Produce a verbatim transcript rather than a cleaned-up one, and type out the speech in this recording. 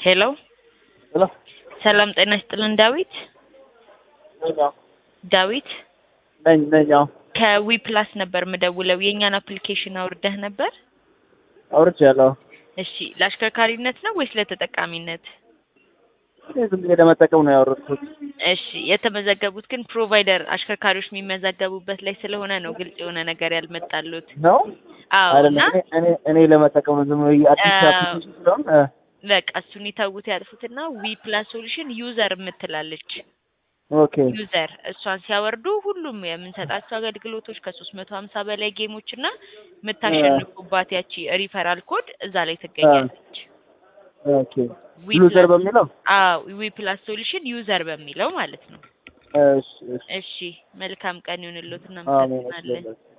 ሄሎ ሄሎ ሰላም ጤና ይስጥልን ዳዊት ነኝ ዳዊት ነኝ ነኝ አዎ ከዊ ፕላስ ነበር ምደውለው የኛን አፕሊኬሽን አውርደህ ነበር? አውርጃለሁ። እሺ ለአሽከርካሪነት ነው ወይስ ለተጠቃሚነት? ዝም ብዬ ለመጠቀም ነው ያወረድኩት። እሺ የተመዘገቡት ግን ፕሮቫይደር አሽከርካሪዎች የሚመዘገቡበት ላይ ስለሆነ ነው ግልጽ የሆነ ነገር ያልመጣሉት ነው? አዎ አይደለም እና እኔ እኔ እኔ ለመጠቀም ነው ዝም ብዬ አዲስ አፕሊኬሽን ስለሆነ በቃ እሱን ይተውት ያጥፉትና ዊ ፕላስ ሶሉሽን ዩዘር የምትላለች ኦኬ ዩዘር እሷን ሲያወርዱ ሁሉም የምንሰጣቸው አገልግሎቶች ከሶስት መቶ ሀምሳ በላይ ጌሞች እና የምታሸንፉባት ያቺ ሪፈራል ኮድ እዛ ላይ ትገኛለች። ኦኬ ዩዘር በሚለው አዎ ዊ ፕላስ ሶሉሽን ዩዘር በሚለው ማለት ነው። እሺ እሺ መልካም ቀን ይሁንልዎት እና አሜን። እናመሰግናለን።